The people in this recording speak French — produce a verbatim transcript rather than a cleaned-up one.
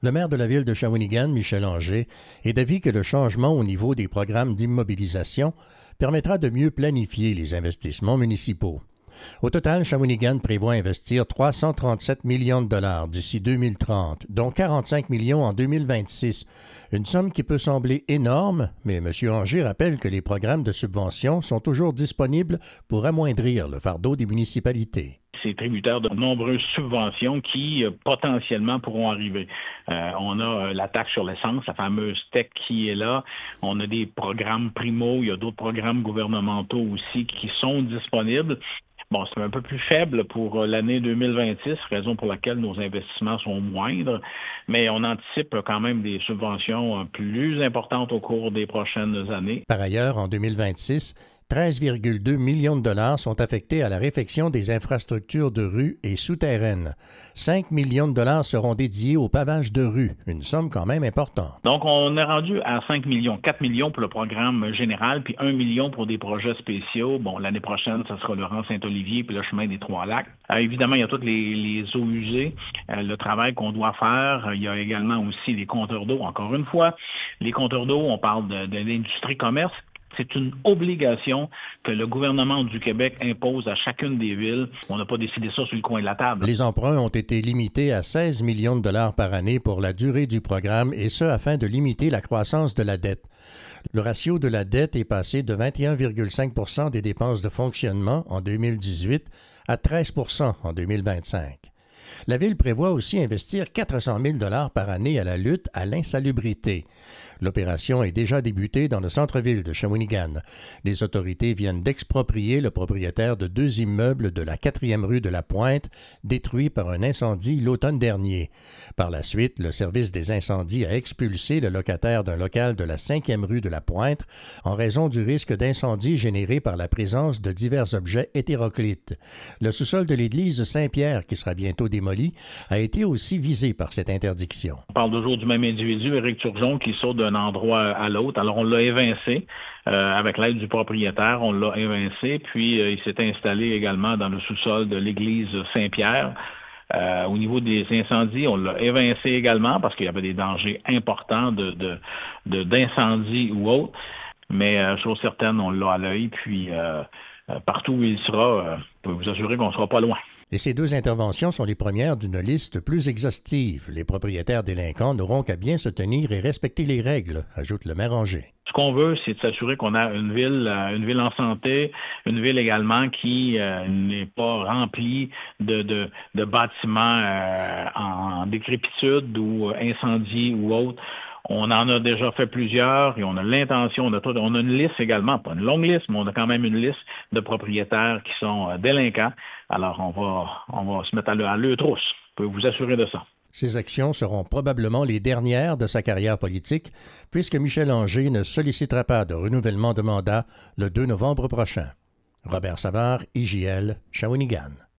Le maire de la ville de Shawinigan, Michel Anger, est d'avis que le changement au niveau des programmes d'immobilisation permettra de mieux planifier les investissements municipaux. Au total, Shawinigan prévoit investir trois cent trente-sept millions de dollars d'ici deux mille trente, dont quarante-cinq millions en deux mille vingt-six. Une somme qui peut sembler énorme, mais M. Anger rappelle que les programmes de subvention sont toujours disponibles pour amoindrir le fardeau des municipalités. C'est tributaire de nombreuses subventions qui euh, potentiellement pourront arriver. Euh, on a euh, la taxe sur l'essence, la fameuse T E C qui est là. On a des programmes primo, il y a d'autres programmes gouvernementaux aussi qui sont disponibles. Bon, c'est un peu plus faible pour l'année deux mille vingt-six, raison pour laquelle nos investissements sont moindres, mais on anticipe quand même des subventions plus importantes au cours des prochaines années. Par ailleurs, en deux mille vingt-six, treize virgule deux millions de dollars sont affectés à la réfection des infrastructures de rues et souterraines. cinq millions de dollars seront dédiés au pavage de rues, une somme quand même importante. Donc, on est rendu à cinq millions. quatre millions pour le programme général, puis un million pour des projets spéciaux. Bon, l'année prochaine, ce sera le rang Saint-Olivier, puis le chemin des Trois-Lacs. Euh, évidemment, il y a toutes les, les eaux usées, euh, le travail qu'on doit faire. Il y a également aussi les compteurs d'eau, encore une fois. Les compteurs d'eau, on parle de, de l'industrie-commerce. C'est une obligation que le gouvernement du Québec impose à chacune des villes. On n'a pas décidé ça sur le coin de la table. Les emprunts ont été limités à seize millions de dollars par année pour la durée du programme, et ce afin de limiter la croissance de la dette. Le ratio de la dette est passé de vingt et un virgule cinq pour cent des dépenses de fonctionnement en deux mille dix-huit à treize pour cent en deux mille vingt-cinq. La Ville prévoit aussi investir quatre cent mille dollars par année à la lutte à l'insalubrité. L'opération est déjà débutée dans le centre-ville de Shawinigan. Les autorités viennent d'exproprier le propriétaire de deux immeubles de la quatrième rue de la Pointe, détruits par un incendie l'automne dernier. Par la suite, le service des incendies a expulsé le locataire d'un local de la cinquième rue de la Pointe en raison du risque d'incendie généré par la présence de divers objets hétéroclites. Le sous-sol de l'église Saint-Pierre, qui sera bientôt démoli, a été aussi visé par cette interdiction. On parle toujours du même individu, Éric Turgeon, qui saute d'un endroit à l'autre. Alors, on l'a évincé euh, avec l'aide du propriétaire. On l'a évincé, puis euh, il s'est installé également dans le sous-sol de l'église Saint-Pierre. Euh, au niveau des incendies, on l'a évincé également parce qu'il y avait des dangers importants de, de, de, d'incendie ou autre. Mais, euh, chose certaine, on l'a à l'œil, puis euh, euh, partout où il sera, euh, je peux vous assurer qu'on ne sera pas loin. Et ces deux interventions sont les premières d'une liste plus exhaustive. Les propriétaires délinquants n'auront qu'à bien se tenir et respecter les règles, ajoute le maire Anger. Ce qu'on veut, c'est de s'assurer qu'on a une ville, une ville en santé, une ville également qui euh, n'est pas remplie de, de, de bâtiments euh, en décrépitude ou incendies ou autres. On en a déjà fait plusieurs et on a l'intention, on a, tout, on a une liste également, pas une longue liste, mais on a quand même une liste de propriétaires qui sont euh, délinquants. Alors, on va, on va se mettre à, le, à leur trousse. Je peux vous assurer de ça. Ces actions seront probablement les dernières de sa carrière politique, puisque Michel Anger ne sollicitera pas de renouvellement de mandat le deux novembre prochain. Robert Savard, I J L, Shawinigan.